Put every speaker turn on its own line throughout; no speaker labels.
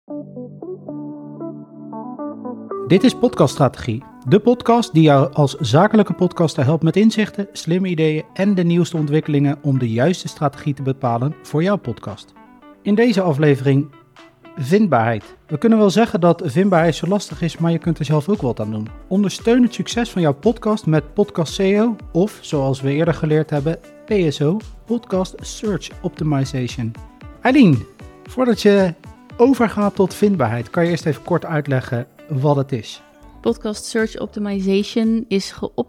Dit is Podcaststrategie, de podcast die jou als zakelijke podcaster helpt met inzichten, slimme ideeën en de nieuwste ontwikkelingen om de juiste strategie te bepalen voor jouw podcast. In deze aflevering vindbaarheid. We kunnen wel zeggen dat vindbaarheid zo lastig is, maar je kunt er zelf ook wat aan doen. Ondersteun het succes van jouw podcast met Podcast SEO of, zoals we eerder geleerd hebben, PSO, Podcast Search Optimization. Eileen, voordat je overgaat tot vindbaarheid, kan je eerst even kort uitleggen wat het is?
Podcast Search Optimization is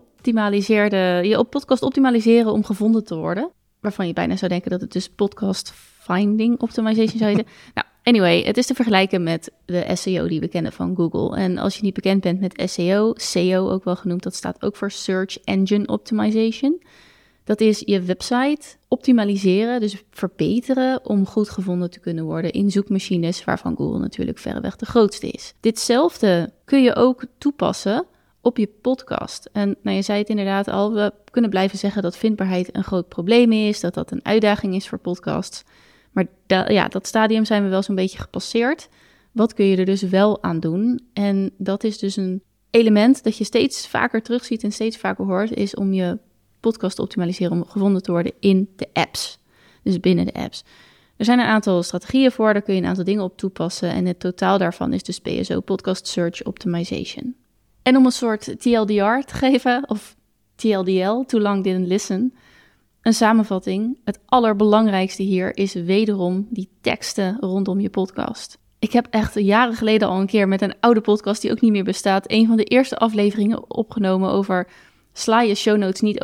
je podcast optimaliseren om gevonden te worden. Waarvan je bijna zou denken dat het dus Podcast Finding Optimization zou heten. Nou, anyway, het is te vergelijken met de SEO die we kennen van Google. En als je niet bekend bent met SEO ook wel genoemd, dat staat ook voor Search Engine Optimization. Dat is je website optimaliseren, dus verbeteren om goed gevonden te kunnen worden in zoekmachines, waarvan Google natuurlijk verreweg de grootste is. Ditzelfde kun je ook toepassen op je podcast. En je zei het inderdaad al, we kunnen blijven zeggen dat vindbaarheid een groot probleem is, dat dat een uitdaging is voor podcasts. Maar dat stadium zijn we wel zo'n beetje gepasseerd. Wat kun je er dus wel aan doen? En dat is dus een element dat je steeds vaker terugziet en steeds vaker hoort, is om je podcast te optimaliseren om gevonden te worden in de apps. Dus binnen de apps. Er zijn een aantal strategieën voor, daar kun je een aantal dingen op toepassen. En het totaal daarvan is dus PSO, Podcast Search Optimization. En om een soort TLDR te geven, of TLDL, Too Long Didn't Listen, een samenvatting. Het allerbelangrijkste hier is wederom die teksten rondom je podcast. Ik heb echt jaren geleden al een keer met een oude podcast die ook niet meer bestaat, een van de eerste afleveringen opgenomen over sla je show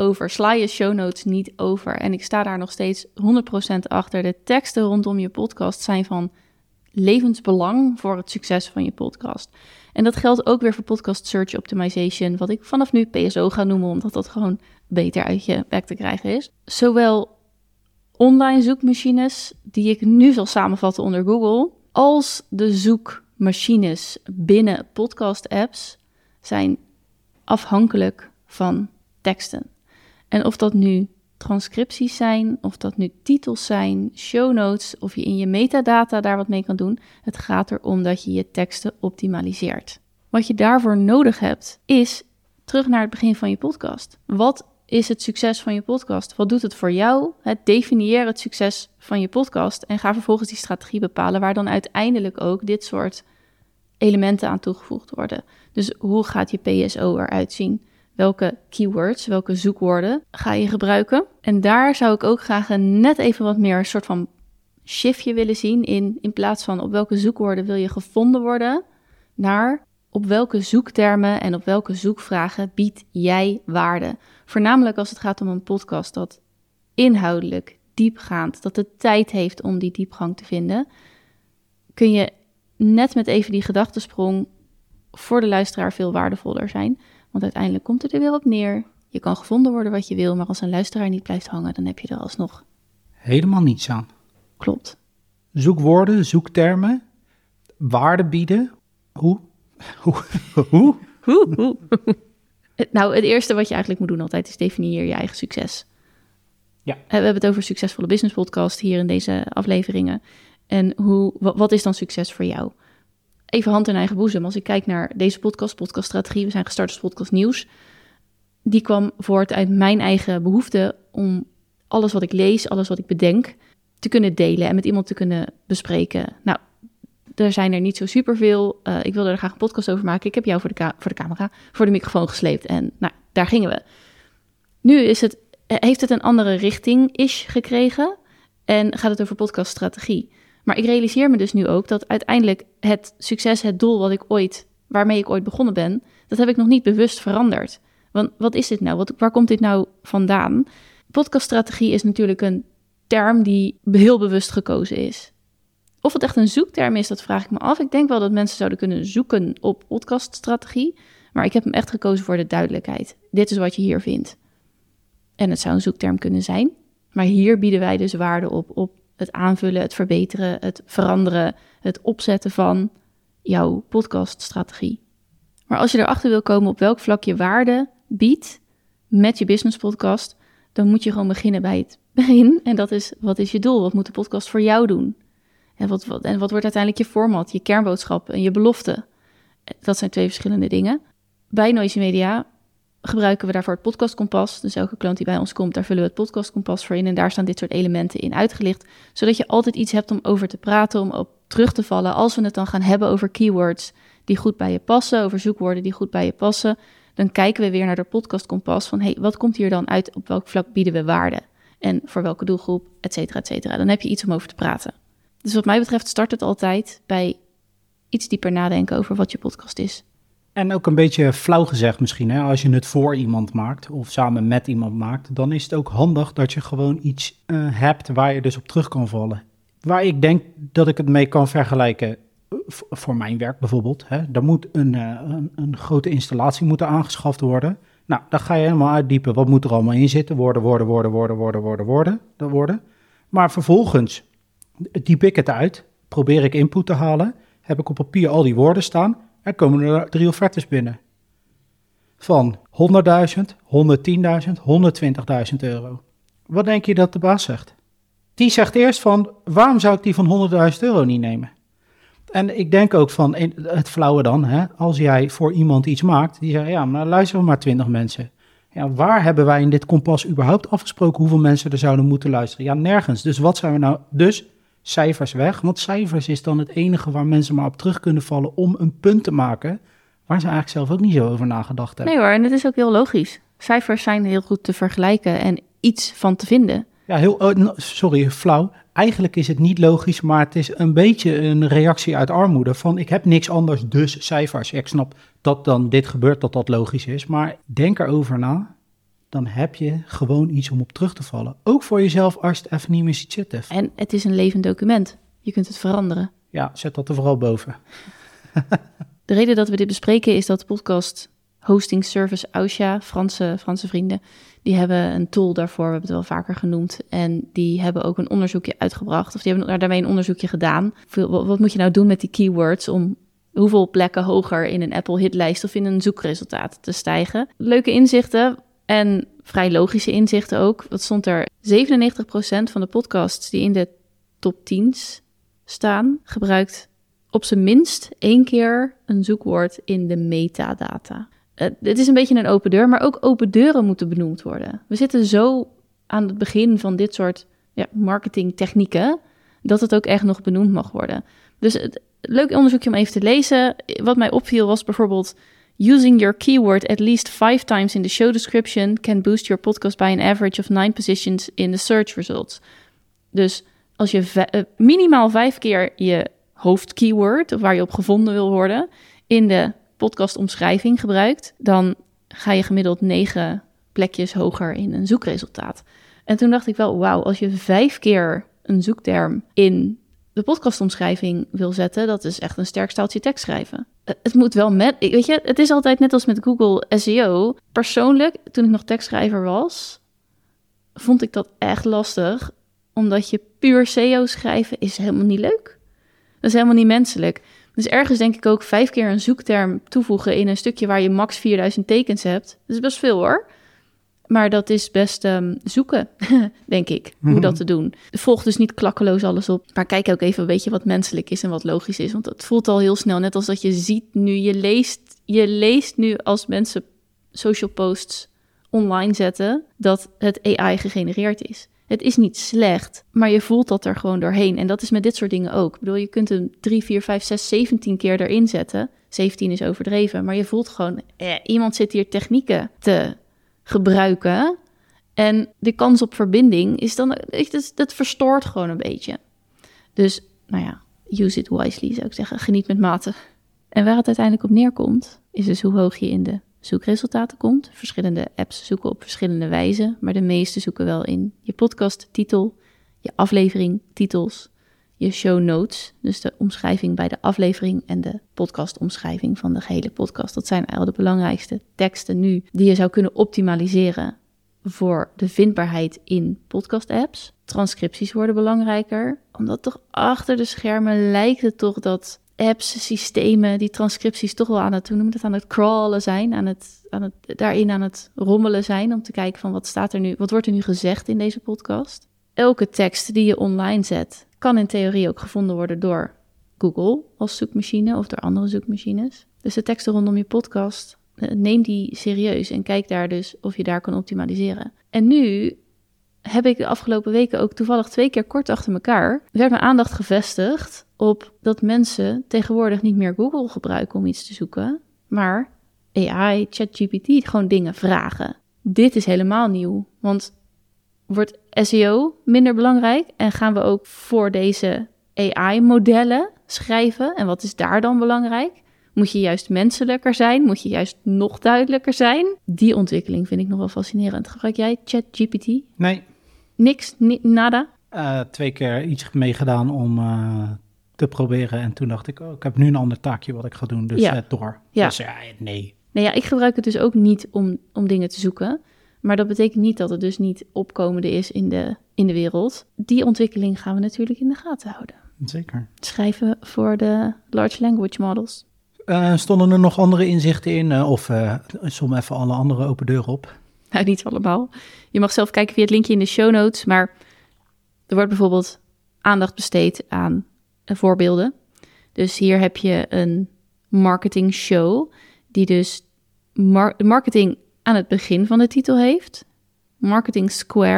notes niet over. En ik sta daar nog steeds 100% achter. De teksten rondom je podcast zijn van levensbelang voor het succes van je podcast. En dat geldt ook weer voor Podcast Search Optimization, wat ik vanaf nu PSO ga noemen, omdat dat gewoon beter uit je bek te krijgen is. Zowel online zoekmachines, die ik nu zal samenvatten onder Google, als de zoekmachines binnen podcast-apps zijn afhankelijk van teksten. En of dat nu transcripties zijn, of dat nu titels zijn, show notes, of je in je metadata daar wat mee kan doen, het gaat erom dat je je teksten optimaliseert. Wat je daarvoor nodig hebt, is terug naar het begin van je podcast. Wat is het succes van je podcast? Wat doet het voor jou? Definieer het succes van je podcast en ga vervolgens die strategie bepalen waar dan uiteindelijk ook dit soort elementen aan toegevoegd worden. Dus hoe gaat je PSO eruit zien? Welke keywords, welke zoekwoorden ga je gebruiken? En daar zou ik ook graag net even wat meer een soort van shiftje willen zien in plaats van op welke zoekwoorden wil je gevonden worden, naar op welke zoektermen en op welke zoekvragen bied jij waarde. Voornamelijk als het gaat om een podcast dat inhoudelijk, diepgaand, dat de tijd heeft om die diepgang te vinden, kun je net met even die gedachtesprong voor de luisteraar veel waardevoller zijn. Want uiteindelijk komt het er weer op neer. Je kan gevonden worden wat je wil, maar als een luisteraar niet blijft hangen, dan heb je er alsnog
helemaal niets aan.
Klopt.
Zoekwoorden, zoektermen, waarde bieden. Hoe?
Nou, het eerste wat je eigenlijk moet doen altijd is definieer je eigen succes.
Ja.
We hebben het over Succesvolle Business Podcast hier in deze afleveringen. En wat is dan succes voor jou? Even hand in eigen boezem. Als ik kijk naar deze podcaststrategie, we zijn gestart als podcast nieuws. Die kwam voort uit mijn eigen behoefte om alles wat ik lees, alles wat ik bedenk, te kunnen delen en met iemand te kunnen bespreken. Nou, er zijn er niet zo superveel. Ik wilde er graag een podcast over maken. Ik heb jou voor de camera, voor de microfoon gesleept en daar gingen we. Nu heeft het een andere richting-ish gekregen en gaat het over podcaststrategie. Maar ik realiseer me dus nu ook dat uiteindelijk het succes, het doel waarmee ik ooit begonnen ben, dat heb ik nog niet bewust veranderd. Want wat is dit nou? Waar komt dit nou vandaan? Podcaststrategie is natuurlijk een term die heel bewust gekozen is. Of het echt een zoekterm is, dat vraag ik me af. Ik denk wel dat mensen zouden kunnen zoeken op podcaststrategie, maar ik heb hem echt gekozen voor de duidelijkheid. Dit is wat je hier vindt. En het zou een zoekterm kunnen zijn, maar hier bieden wij dus waarde op het aanvullen, het verbeteren, het veranderen, het opzetten van jouw podcaststrategie. Maar als je erachter wil komen op welk vlak je waarde biedt met je business podcast, dan moet je gewoon beginnen bij het begin. En dat is, wat is je doel? Wat moet de podcast voor jou doen? En wat wordt uiteindelijk je format, je kernboodschap en je belofte? Dat zijn 2 verschillende dingen. Bij Noisy Media gebruiken we daarvoor het Podcast Kompas. Dus elke klant die bij ons komt, daar vullen we het Podcast Kompas voor in. En daar staan dit soort elementen in uitgelicht. Zodat je altijd iets hebt om over te praten, om op terug te vallen. Als we het dan gaan hebben over keywords die goed bij je passen, over zoekwoorden die goed bij je passen, dan kijken we weer naar de Podcast Kompas van, wat komt hier dan uit? Op welk vlak bieden we waarde? En voor welke doelgroep, et cetera, et cetera. Dan heb je iets om over te praten. Dus wat mij betreft start het altijd bij iets dieper nadenken over wat je podcast is.
En ook een beetje flauw gezegd misschien, hè? Als je het voor iemand maakt of samen met iemand maakt, dan is het ook handig dat je gewoon iets hebt waar je dus op terug kan vallen. Waar ik denk dat ik het mee kan vergelijken, voor mijn werk bijvoorbeeld, hè? Er moet een grote installatie moeten aangeschaft worden. Nou, dan ga je helemaal uitdiepen, wat moet er allemaal in zitten? Woorden. Maar vervolgens diep ik het uit, probeer ik input te halen, heb ik op papier al die woorden staan en komen er 3 offertes binnen. Van 100.000, 110.000, 120.000 euro. Wat denk je dat de baas zegt? Die zegt eerst van, waarom zou ik die van 100.000 euro niet nemen? En ik denk ook van, het flauwe dan, hè, als jij voor iemand iets maakt, die zegt, ja, maar luisteren maar 20 mensen. Ja, waar hebben wij in dit kompas überhaupt afgesproken hoeveel mensen er zouden moeten luisteren? Ja, nergens. Dus wat zijn we nou? Dus cijfers weg, want cijfers is dan het enige waar mensen maar op terug kunnen vallen om een punt te maken, waar ze eigenlijk zelf ook niet zo over nagedacht hebben.
Nee hoor, en het is ook heel logisch. Cijfers zijn heel goed te vergelijken en iets van te vinden.
Ja, flauw. Eigenlijk is het niet logisch, maar het is een beetje een reactie uit armoede van ik heb niks anders, dus cijfers. Ik snap dat dan dit gebeurt, dat logisch is, maar denk erover na. Dan heb je gewoon iets om op terug te vallen. Ook voor jezelf als je het even niet meer ziet zitten.
En het is een levend document. Je kunt het veranderen.
Ja, zet dat er vooral boven.
De reden dat we dit bespreken is dat podcast hosting service Ausha, Franse vrienden, die hebben een tool daarvoor, we hebben het wel vaker genoemd. En die hebben ook een onderzoekje uitgebracht. Of die hebben daarmee een onderzoekje gedaan. Wat moet je nou doen met die keywords om hoeveel plekken hoger in een Apple hitlijst of in een zoekresultaat te stijgen? Leuke inzichten. En vrij logische inzichten ook. Wat stond er? 97% van de podcasts die in de top 10's staan, gebruikt op zijn minst 1 keer een zoekwoord in de metadata. Dit is een beetje een open deur, maar ook open deuren moeten benoemd worden. We zitten zo aan het begin van dit soort marketingtechnieken, dat het ook echt nog benoemd mag worden. Dus leuk onderzoekje om even te lezen. Wat mij opviel was bijvoorbeeld, using your keyword at least 5 times in the show description can boost your podcast by an average of 9 positions in the search results. Dus als je minimaal 5 keer je hoofdkeyword, of waar je op gevonden wil worden, in de podcastomschrijving gebruikt, dan ga je gemiddeld 9 plekjes hoger in een zoekresultaat. En toen dacht ik wel, wauw, als je 5 keer een zoekterm in de podcastomschrijving wil zetten, dat is echt een sterk staaltje tekst schrijven. Het moet wel weet je, het is altijd net als met Google SEO. Persoonlijk, toen ik nog tekstschrijver was, vond ik dat echt lastig, omdat je puur SEO schrijven is helemaal niet leuk. Dat is helemaal niet menselijk. Dus ergens denk ik ook 5 keer een zoekterm toevoegen in een stukje waar je max 4000 tekens hebt. Dat is best veel hoor. Maar dat is best zoeken, denk ik, hoe dat te doen. Volg dus niet klakkeloos alles op. Maar kijk ook even een beetje wat menselijk is en wat logisch is. Want het voelt al heel snel, net als dat je ziet nu, je leest nu als mensen social posts online zetten, dat het AI gegenereerd is. Het is niet slecht, maar je voelt dat er gewoon doorheen. En dat is met dit soort dingen ook. Ik bedoel, je kunt hem 3, 4, 5, 6, 17 keer erin zetten. 17 is overdreven, maar je voelt gewoon, iemand zit hier technieken te gebruiken. En de kans op verbinding is dan, dat verstoort gewoon een beetje. Dus, use it wisely zou ik zeggen. Geniet met mate. En waar het uiteindelijk op neerkomt, is dus hoe hoog je in de zoekresultaten komt. Verschillende apps zoeken op verschillende wijzen, maar de meeste zoeken wel in je podcasttitel, je afleveringtitels, je show notes, dus de omschrijving bij de aflevering en de podcastomschrijving van de gehele podcast. Dat zijn eigenlijk de belangrijkste teksten nu die je zou kunnen optimaliseren voor de vindbaarheid in podcast-apps. Transcripties worden belangrijker, omdat toch achter de schermen lijkt het toch dat apps, systemen, die transcripties toch wel aan het crawlen zijn, aan het rommelen zijn, om te kijken van wat wordt er nu gezegd in deze podcast. Elke tekst die je online zet, kan in theorie ook gevonden worden door Google als zoekmachine of door andere zoekmachines. Dus de teksten rondom je podcast, neem die serieus en kijk daar dus of je daar kan optimaliseren. En nu heb ik de afgelopen weken ook toevallig 2 keer kort achter elkaar, werd mijn aandacht gevestigd op dat mensen tegenwoordig niet meer Google gebruiken om iets te zoeken, maar AI, ChatGPT, gewoon dingen vragen. Dit is helemaal nieuw, want wordt SEO minder belangrijk en gaan we ook voor deze AI-modellen schrijven? En wat is daar dan belangrijk? Moet je juist menselijker zijn? Moet je juist nog duidelijker zijn? Die ontwikkeling vind ik nog wel fascinerend. Gebruik jij ChatGPT?
Nee.
Niks? Nada?
2 keer iets meegedaan om te proberen. En toen dacht ik, ik heb nu een ander taakje wat ik ga doen. Dus door.
Ja.
Dus nee.
Nou ja, ik gebruik het dus ook niet om dingen te zoeken. Maar dat betekent niet dat het dus niet opkomende is in de wereld. Die ontwikkeling gaan we natuurlijk in de gaten houden.
Zeker.
Schrijven voor de large language models.
Stonden er nog andere inzichten in? Of som even alle andere open deuren op?
Nou, niet allemaal. Je mag zelf kijken via het linkje in de show notes. Maar er wordt bijvoorbeeld aandacht besteed aan voorbeelden. Dus hier heb je een marketing show die dus marketing aan het begin van de titel heeft. Marketing Square, :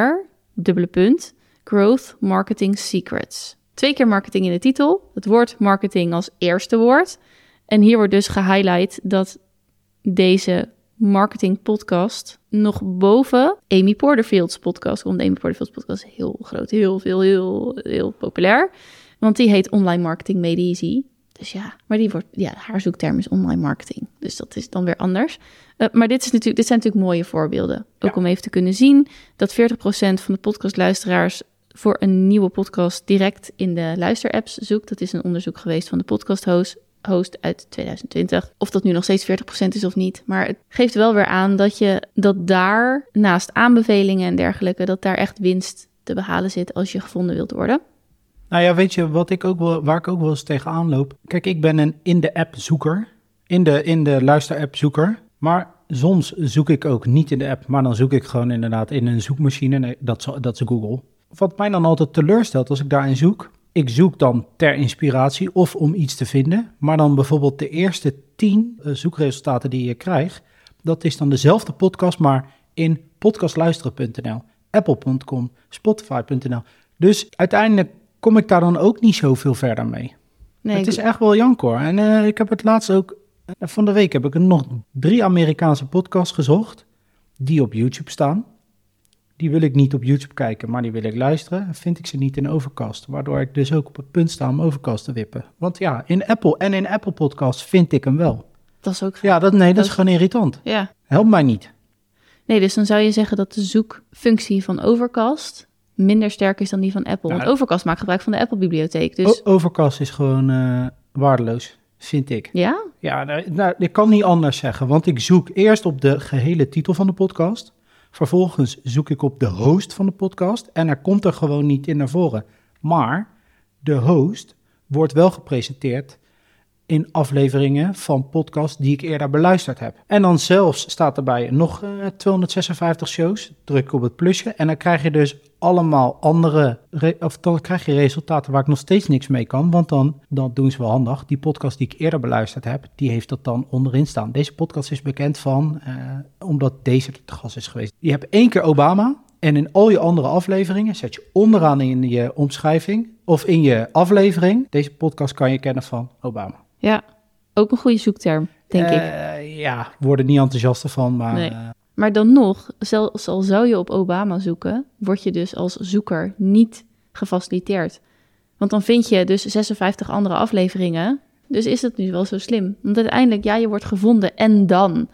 Growth Marketing Secrets. 2 keer marketing in de titel. Het woord marketing als eerste woord. En hier wordt dus gehighlight dat deze marketing podcast nog boven Amy Porterfield's podcast komt. Amy Porterfield's podcast is heel groot, heel populair. Want die heet Online Marketing Made Easy. Dus ja, maar haar zoekterm is online marketing. Dus dat is dan weer anders. Maar dit zijn natuurlijk mooie voorbeelden. Ook om even te kunnen zien dat 40% van de podcastluisteraars voor een nieuwe podcast direct in de luisterapps zoekt. Dat is een onderzoek geweest van de podcast host uit 2020. Of dat nu nog steeds 40% is of niet. Maar het geeft wel weer aan dat daar naast aanbevelingen en dergelijke, dat daar echt winst te behalen zit als je gevonden wilt worden.
Nou ja, weet je, waar ik ook wel eens tegenaan loop. Kijk, ik ben een in-de-app zoeker. In de luisterapp zoeker. Maar soms zoek ik ook niet in de app. Maar dan zoek ik gewoon inderdaad in een zoekmachine. Nee, dat is Google. Wat mij dan altijd teleurstelt als ik daarin zoek. Ik zoek dan ter inspiratie of om iets te vinden. Maar dan bijvoorbeeld de eerste 10 zoekresultaten die je krijgt. Dat is dan dezelfde podcast, maar in podcastluisteren.nl, apple.com, spotify.nl. Dus uiteindelijk kom ik daar dan ook niet zoveel verder mee. Nee, het is echt wel jank hoor. En ik heb het laatst ook, van de week heb ik nog 3 Amerikaanse podcasts gezocht die op YouTube staan. Die wil ik niet op YouTube kijken, maar die wil ik luisteren. Vind ik ze niet in Overcast, waardoor ik dus ook op het punt sta om Overcast te wippen. Want ja, in Apple Podcasts vind ik hem wel.
Dat is ook...
Ja, dat is gewoon irritant.
Ja.
Helpt mij niet.
Nee, dus dan zou je zeggen dat de zoekfunctie van Overcast minder sterk is dan die van Apple. Want Overcast maakt gebruik van de Apple-bibliotheek. Dus...
Overcast is gewoon waardeloos, vind ik.
Ja?
Ja, ik kan niet anders zeggen. Want ik zoek eerst op de gehele titel van de podcast. Vervolgens zoek ik op de host van de podcast. En er komt er gewoon niet in naar voren. Maar de host wordt wel gepresenteerd in afleveringen van podcasts die ik eerder beluisterd heb. En dan zelfs staat erbij nog 256 shows. Druk op het plusje en dan krijg je dus allemaal dan krijg je resultaten waar ik nog steeds niks mee kan. Want dan doen ze wel handig. Die podcast die ik eerder beluisterd heb, die heeft dat dan onderin staan. Deze podcast is bekend van, omdat deze te gast is geweest. Je hebt 1 keer Obama. En in al je andere afleveringen zet je onderaan in je omschrijving of in je aflevering. Deze podcast kan je kennen van Obama.
Ja, ook een goede zoekterm, denk ik.
Ja, worden niet enthousiaster van, maar...
Nee. Maar dan nog, zelfs al zou je op Obama zoeken, word je dus als zoeker niet gefaciliteerd. Want dan vind je dus 56 andere afleveringen. Dus is dat nu wel zo slim? Want uiteindelijk, ja, je wordt gevonden en dan.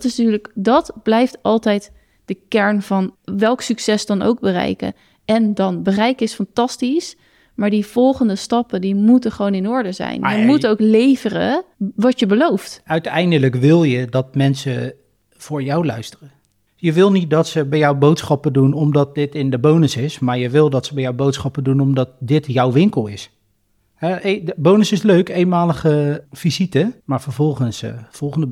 Dat blijft altijd de kern van welk succes dan ook bereiken. En dan, bereiken is fantastisch, maar die volgende stappen, die moeten gewoon in orde zijn. Maar je moet ook leveren wat je belooft.
Uiteindelijk wil je dat mensen voor jou luisteren. Je wil niet dat ze bij jou boodschappen doen omdat dit in de bonus is, maar je wil dat ze bij jou boodschappen doen omdat dit jouw winkel is. De bonus is leuk, eenmalige visite, maar vervolgens volgende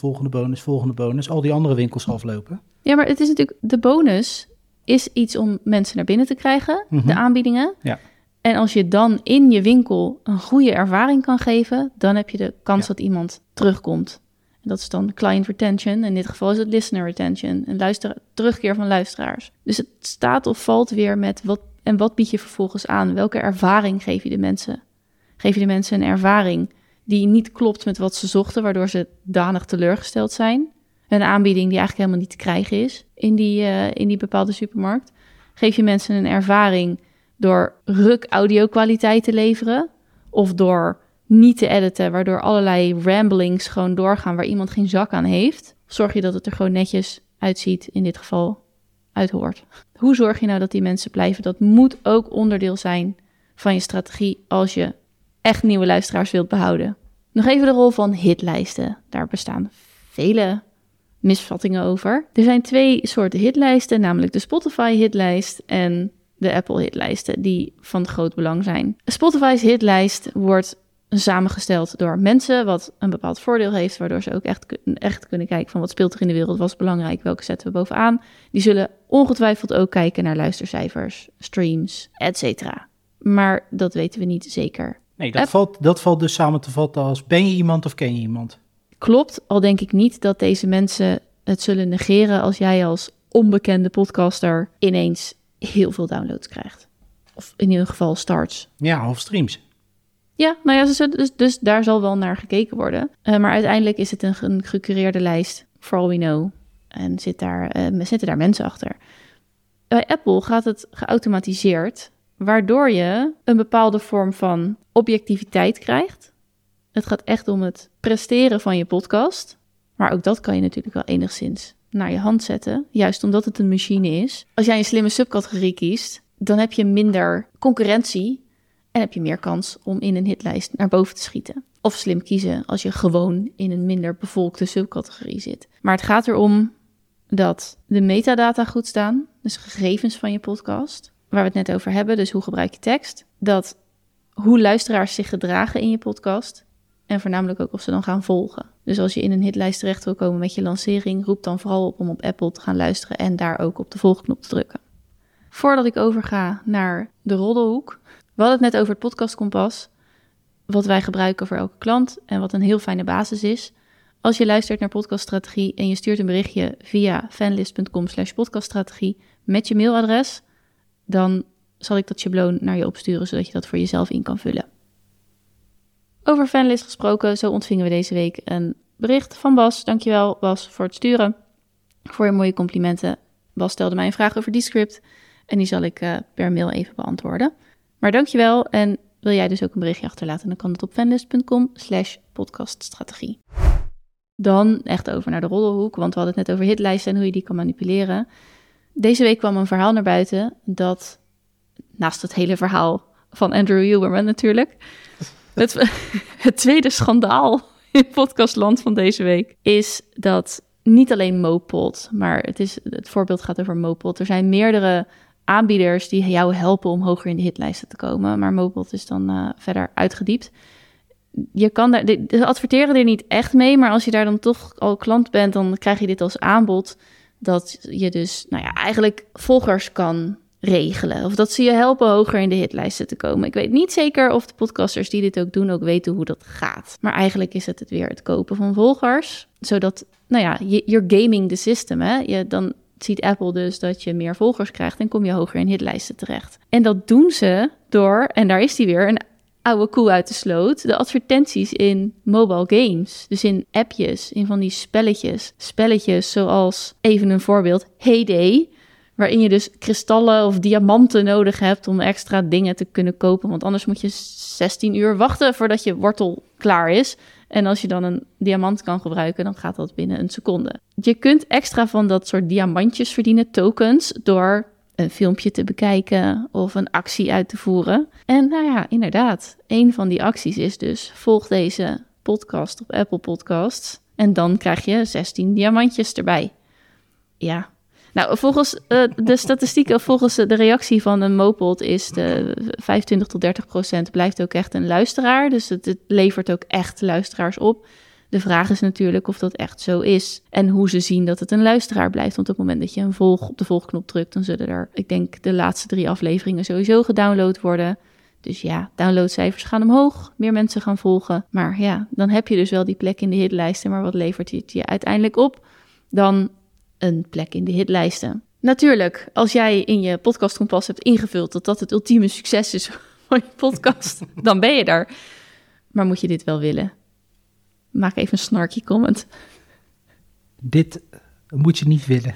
bonus, al die andere winkels aflopen.
Ja, maar het is natuurlijk, de bonus is iets om mensen naar binnen te krijgen, de aanbiedingen.
Ja.
En als je dan in je winkel een goede ervaring kan geven, dan heb je de kans dat iemand terugkomt. En dat is dan client retention. In dit geval is het listener retention. En terugkeer van luisteraars. Dus het staat of valt weer met wat bied je vervolgens aan? Welke ervaring geef je de mensen? Geef je de mensen een ervaring die niet klopt met wat ze zochten, waardoor ze danig teleurgesteld zijn? Een aanbieding die eigenlijk helemaal niet te krijgen is in die bepaalde supermarkt. Geef je mensen een ervaring door ruk audio-kwaliteit te leveren of door niet te editen, waardoor allerlei ramblings gewoon doorgaan waar iemand geen zak aan heeft? Zorg je dat het er gewoon netjes uitziet, in dit geval uithoort. Hoe zorg je nou dat die mensen blijven? Dat moet ook onderdeel zijn van je strategie als je echt nieuwe luisteraars wilt behouden. Nog even de rol van hitlijsten. Daar bestaan vele misvattingen over. Er zijn 2 soorten hitlijsten, namelijk de Spotify hitlijst en de Apple hitlijsten, die van groot belang zijn. Spotify's hitlijst wordt samengesteld door mensen, wat een bepaald voordeel heeft, waardoor ze ook echt kunnen kijken van wat speelt er in de wereld, wat is belangrijk, welke zetten we bovenaan. Die zullen ongetwijfeld ook kijken naar luistercijfers, streams, etc. Maar dat weten we niet zeker.
Nee, dat valt dus samen te vatten als ben je iemand of ken je iemand? Klopt,
al denk ik niet dat deze mensen het zullen negeren als jij als onbekende podcaster ineens heel veel downloads krijgt. Of in ieder geval starts.
Ja, of streams.
Ja, nou ja, dus daar zal wel naar gekeken worden. Maar uiteindelijk is het een gecureerde lijst, for all we know. En zitten daar mensen achter. Bij Apple gaat het geautomatiseerd, waardoor je een bepaalde vorm van objectiviteit krijgt. Het gaat echt om het presteren van je podcast. Maar ook dat kan je natuurlijk wel enigszins naar je hand zetten. Juist omdat het een machine is. Als jij een slimme subcategorie kiest, dan heb je minder concurrentie en heb je meer kans om in een hitlijst naar boven te schieten. Of slim kiezen als je gewoon in een minder bevolkte subcategorie zit. Maar het gaat erom dat de metadata goed staan. Dus gegevens van je podcast, waar we het net over hebben. Dus hoe gebruik je tekst. Dat hoe luisteraars zich gedragen in je podcast. En voornamelijk ook of ze dan gaan volgen. Dus als je in een hitlijst terecht wil komen met je lancering, roep dan vooral op om op Apple te gaan luisteren en daar ook op de volgknop te drukken. Voordat ik overga naar de roddelhoek. We hadden het net over het podcastkompas, wat wij gebruiken voor elke klant en wat een heel fijne basis is. Als je luistert naar podcaststrategie en je stuurt een berichtje via fanlist.com/podcaststrategie met je mailadres, dan zal ik dat schabloon naar je opsturen, zodat je dat voor jezelf in kan vullen. Over Fanlist gesproken, zo ontvingen we deze week een bericht van Bas. Dankjewel Bas voor het sturen, voor je mooie complimenten. Bas stelde mij een vraag over Descript en die zal ik per mail even beantwoorden. Maar dankjewel en wil jij dus ook een berichtje achterlaten, dan kan het op fanlist.com/podcaststrategie. Dan echt over naar de roddelhoek, want we hadden het net over hitlijsten en hoe je die kan manipuleren. Deze week kwam een verhaal naar buiten dat, naast het hele verhaal van Andrew Huberman natuurlijk, het tweede schandaal in podcastland van deze week is dat niet alleen Mopod, maar het voorbeeld gaat over Mopod. Er zijn meerdere aanbieders die jou helpen om hoger in de hitlijsten te komen, maar Mopod is dan verder uitgediept. Je kan ze adverteren er niet echt mee, maar als je daar dan toch al klant bent, dan krijg je dit als aanbod dat je dus eigenlijk volgers kan regelen. Of dat ze je helpen hoger in de hitlijsten te komen. Ik weet niet zeker of de podcasters die dit ook doen ook weten hoe dat gaat. Maar eigenlijk is het weer het kopen van volgers. Zodat, you're gaming the system. Hè? Dan ziet Apple dus dat je meer volgers krijgt en kom je hoger in hitlijsten terecht. En dat doen ze door, en daar is die weer, een oude koe uit de sloot, de advertenties in mobile games. Dus in appjes, in van die spelletjes. Spelletjes zoals, even een voorbeeld, Heyday, waarin je dus kristallen of diamanten nodig hebt om extra dingen te kunnen kopen. Want anders moet je 16 uur wachten voordat je wortel klaar is. En als je dan een diamant kan gebruiken, dan gaat dat binnen een seconde. Je kunt extra van dat soort diamantjes verdienen, tokens, door een filmpje te bekijken of een actie uit te voeren. En inderdaad, een van die acties is dus, volg deze podcast op Apple Podcasts en dan krijg je 16 diamantjes erbij. Ja. Nou, volgens de statistieken, volgens de reactie van een Mopod is de 25-30% blijft ook echt een luisteraar. Dus het levert ook echt luisteraars op. De vraag is natuurlijk of dat echt zo is. En hoe ze zien dat het een luisteraar blijft. Want op het moment dat je op de volgknop drukt, dan zullen er, ik denk, de laatste 3 afleveringen sowieso gedownload worden. Dus ja, downloadcijfers gaan omhoog, meer mensen gaan volgen. Maar ja, dan heb je dus wel die plek in de hitlijsten. Maar wat levert het je uiteindelijk op? Dan een plek in de hitlijsten. Natuurlijk, als jij in je podcastkompas hebt ingevuld dat dat het ultieme succes is van je podcast, dan ben je daar. Maar moet je dit wel willen? Maak even een snarky comment.
Dit moet je niet willen.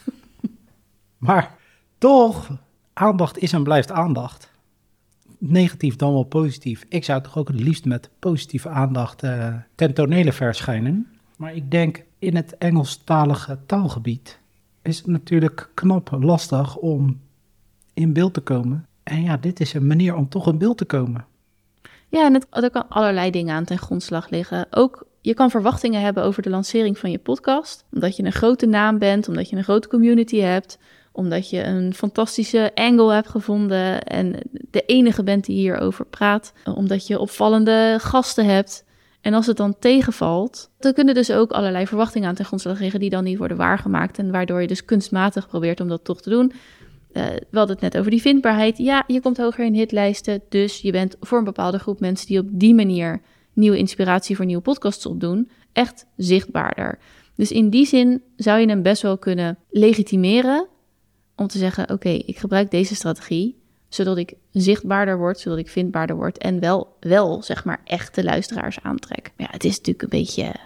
Maar toch, aandacht is en blijft aandacht. Negatief dan wel positief. Ik zou toch ook het liefst met positieve aandacht ten tonele verschijnen. Maar ik denk in het Engelstalige taalgebied is het natuurlijk knap lastig om in beeld te komen. En ja, dit is een manier om toch in beeld te komen.
Ja, en er kan allerlei dingen aan ten grondslag liggen. Ook je kan verwachtingen hebben over de lancering van je podcast. Omdat je een grote naam bent, omdat je een grote community hebt, omdat je een fantastische angle hebt gevonden en de enige bent die hierover praat. Omdat je opvallende gasten hebt. En als het dan tegenvalt, dan kunnen dus ook allerlei verwachtingen aan ten grondslag liggen die dan niet worden waargemaakt. En waardoor je dus kunstmatig probeert om dat toch te doen. We hadden het net over die vindbaarheid. Ja, je komt hoger in hitlijsten, dus je bent voor een bepaalde groep mensen die op die manier nieuwe inspiratie voor nieuwe podcasts opdoen, echt zichtbaarder. Dus in die zin zou je hem best wel kunnen legitimeren om te zeggen, oké, ik gebruik deze strategie, zodat ik zichtbaarder word, zodat ik vindbaarder word en wel zeg maar echte luisteraars aantrek. Ja, het is natuurlijk een beetje,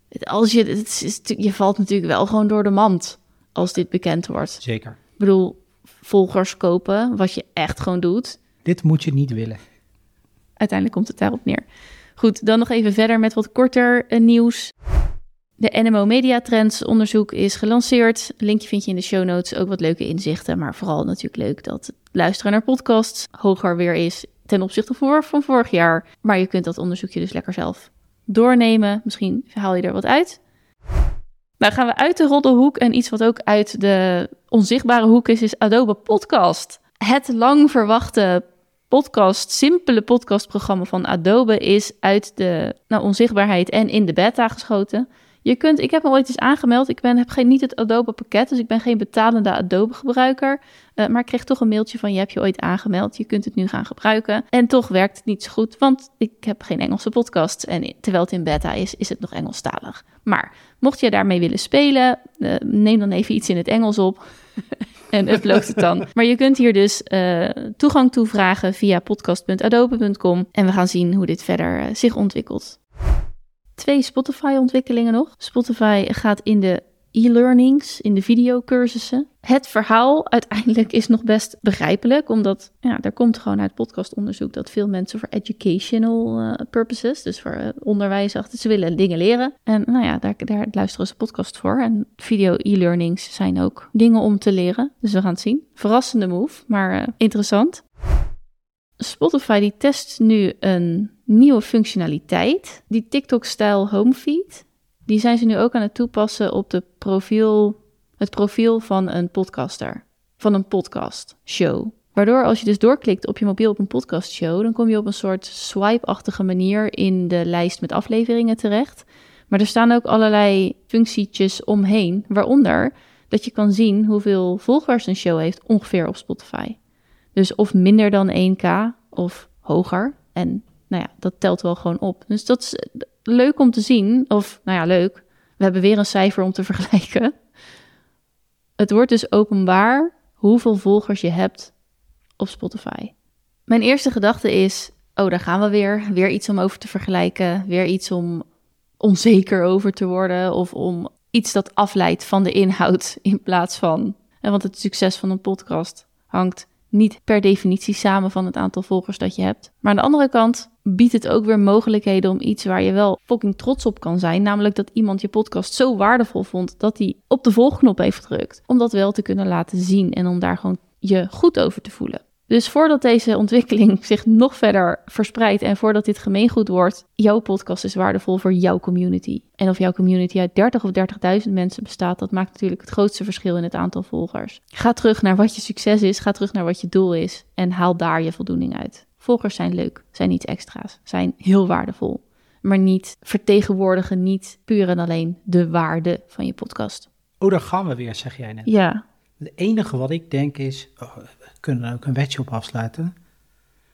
je valt natuurlijk wel gewoon door de mand als dit bekend wordt.
Zeker.
Ik bedoel, volgers kopen, wat je echt gewoon doet.
Dit moet je niet willen.
Uiteindelijk komt het daarop neer. Goed, dan nog even verder met wat korter nieuws. De NMO Media Trends onderzoek is gelanceerd. Linkje vind je in de show notes. Ook wat leuke inzichten, maar vooral natuurlijk leuk dat het luisteren naar podcasts hoger weer is ten opzichte van vorig jaar. Maar je kunt dat onderzoekje dus lekker zelf doornemen. Misschien haal je er wat uit. Nou gaan we uit de roddelhoek en iets wat ook uit de onzichtbare hoek is Adobe Podcast. Het lang verwachte simpele podcastprogramma van Adobe is uit de onzichtbaarheid en in de beta geschoten. Ik heb me ooit eens aangemeld. Ik heb niet het Adobe pakket, dus ik ben geen betalende Adobe gebruiker. Maar ik kreeg toch een mailtje van je hebt je ooit aangemeld. Je kunt het nu gaan gebruiken. En toch werkt het niet zo goed, want ik heb geen Engelse podcasts. En terwijl het in beta is het nog Engelstalig. Maar mocht je daarmee willen spelen, neem dan even iets in het Engels op en upload het dan. Maar je kunt hier dus toegang toe vragen via podcast.adobe.com. En we gaan zien hoe dit verder zich ontwikkelt. 2 Spotify-ontwikkelingen nog. Spotify gaat in de e-learnings, in de videocursussen. Het verhaal uiteindelijk is nog best begrijpelijk, omdat er komt gewoon uit podcastonderzoek dat veel mensen voor educational purposes, dus voor onderwijs achter, ze willen dingen leren. En daar luisteren ze podcast voor. En video e-learnings zijn ook dingen om te leren. Dus we gaan het zien. Verrassende move, maar interessant. Spotify die test nu een nieuwe functionaliteit. Die TikTok-stijl homefeed, die zijn ze nu ook aan het toepassen op het profiel van een podcaster. Van een podcastshow. Waardoor als je dus doorklikt op je mobiel op een podcastshow, dan kom je op een soort swipe-achtige manier in de lijst met afleveringen terecht. Maar er staan ook allerlei functietjes omheen, waaronder dat je kan zien hoeveel volgers een show heeft ongeveer op Spotify. Dus of minder dan 1K of hoger. En dat telt wel gewoon op. Dus dat is leuk om te zien. Of leuk. We hebben weer een cijfer om te vergelijken. Het wordt dus openbaar hoeveel volgers je hebt op Spotify. Mijn eerste gedachte is, daar gaan we weer. Weer iets om over te vergelijken. Weer iets om onzeker over te worden. Of om iets dat afleidt van de inhoud in plaats van. Want het succes van een podcast hangt niet per definitie samen van het aantal volgers dat je hebt. Maar aan de andere kant biedt het ook weer mogelijkheden om iets waar je wel fucking trots op kan zijn. Namelijk dat iemand je podcast zo waardevol vond dat hij op de volgknop heeft gedrukt. Om dat wel te kunnen laten zien en om daar gewoon je goed over te voelen. Dus voordat deze ontwikkeling zich nog verder verspreidt en voordat dit gemeengoed wordt, jouw podcast is waardevol voor jouw community. En of jouw community uit 30 of 30.000 mensen bestaat, dat maakt natuurlijk het grootste verschil in het aantal volgers. Ga terug naar wat je succes is, ga terug naar wat je doel is en haal daar je voldoening uit. Volgers zijn leuk, zijn iets extra's, zijn heel waardevol, maar niet vertegenwoordigen niet puur en alleen de waarde van je podcast.
Daar gaan we weer, zeg jij net.
Ja.
Het enige wat ik denk is, we kunnen er ook een wetje op afsluiten.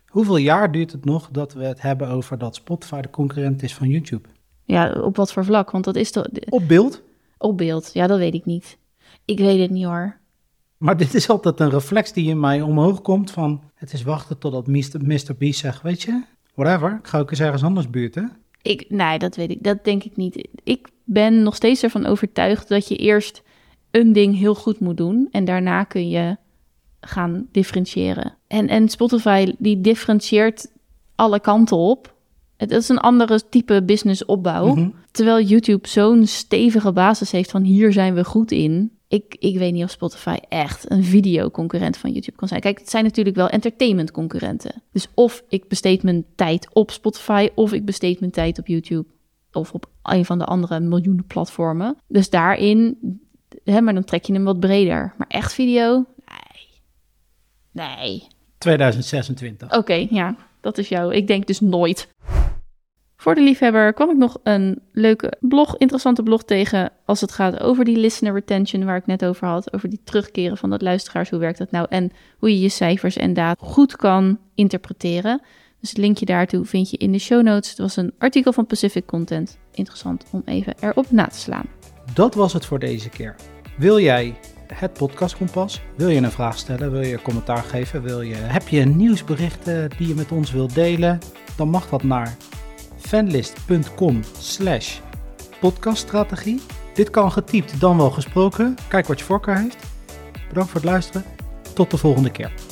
Hoeveel jaar duurt het nog dat we het hebben over dat Spotify de concurrent is van YouTube?
Ja, op wat voor vlak? Want dat is toch...
Op beeld?
Op beeld, ja, dat weet ik niet. Ik weet het niet hoor.
Maar dit is altijd een reflex die in mij omhoog komt van... Het is wachten totdat Mr. Beast zegt, weet je, whatever, ik ga ook eens ergens anders buurten.
Nee, dat weet ik. Dat denk ik niet. Ik ben nog steeds ervan overtuigd dat je eerst een ding heel goed moet doen. En daarna kun je gaan differentiëren. En Spotify, die differentieert alle kanten op. Het is een andere type businessopbouw.
Mm-hmm.
Terwijl YouTube zo'n stevige basis heeft van hier zijn we goed in. Ik weet niet of Spotify echt een videoconcurrent van YouTube kan zijn. Kijk, het zijn natuurlijk wel entertainmentconcurrenten. Dus of ik besteed mijn tijd op Spotify, of ik besteed mijn tijd op YouTube. Of op een van de andere miljoenen platformen. Dus daarin, maar dan trek je hem wat breder. Maar echt video? Nee.
2026.
Oké, ja, dat is jou. Ik denk dus nooit. Voor de liefhebber kwam ik nog een leuke blog, interessante blog tegen als het gaat over die listener retention waar ik net over had. Over die terugkeren van dat luisteraars, hoe werkt dat nou? En hoe je je cijfers en data goed kan interpreteren. Dus het linkje daartoe vind je in de show notes. Het was een artikel van Pacific Content. Interessant om even erop na te slaan.
Dat was het voor deze keer. Wil jij het Podcast Kompas? Wil je een vraag stellen? Wil je commentaar geven? Heb je nieuwsberichten die je met ons wilt delen? Dan mag dat naar fanlist.com/podcaststrategie. Dit kan getypt dan wel gesproken. Kijk wat je voorkeur heeft. Bedankt voor het luisteren. Tot de volgende keer.